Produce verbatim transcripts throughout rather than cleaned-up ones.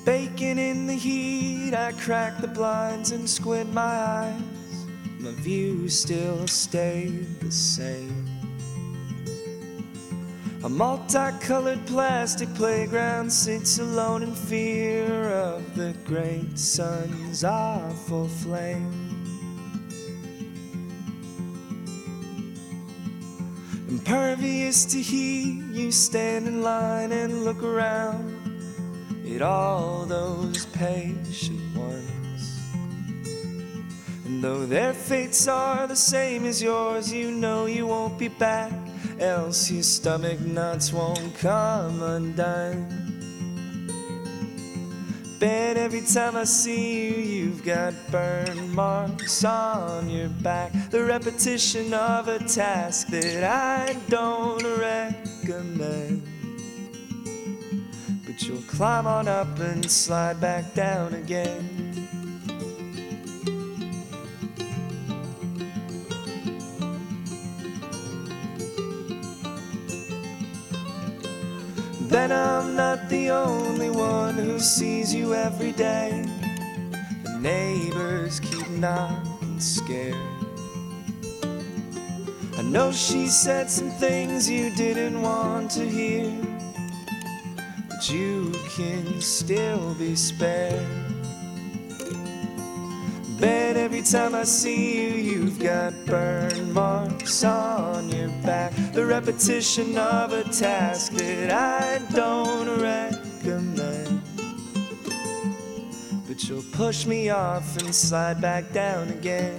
Baking in the heat, I crack the blinds and squint my eyes. My view still stayed the same. A multicolored plastic playground sits alone in fear of the great sun's awful flame. Impervious to heat, you stand in line and look around at all those patient ones. And though their fates are the same as yours, you know you won't be back, else your stomach knots won't come undone. Bet every time I see you, you've got burn marks on your back, the repetition of a task that I don't recommend. But you'll climb on up and slide back down again. Then I'm not the only one who sees you every day. The neighbors keep knocking scared. I know she said some things you didn't want to hear, but you can still be spared. Bet every time I see you, you've got burn marks on your back, the repetition of a task that I don't recommend. But you'll push me off and slide back down again.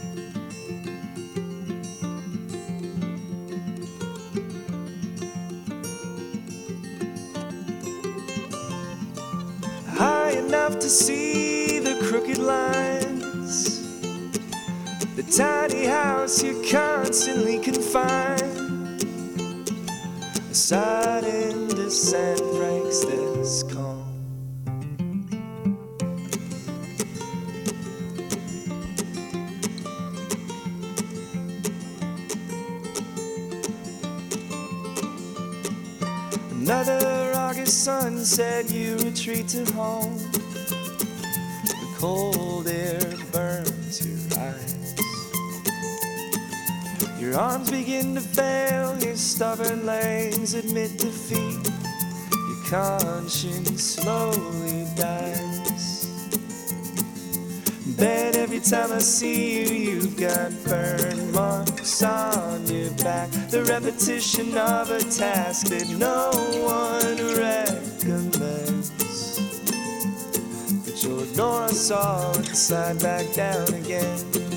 High enough to see the crooked lines, the tiny house you're constantly confined. A sudden descent breaks this calm. Another August sunset, you retreat to home. The cold air burns your eyes. Your arms begin to fail, your stubborn legs admit defeat. Your conscience slowly dies. Bet every time I see you, you've got burn marks on your back, the repetition of a task that no one recommends. But you'll ignore us all and slide back down again.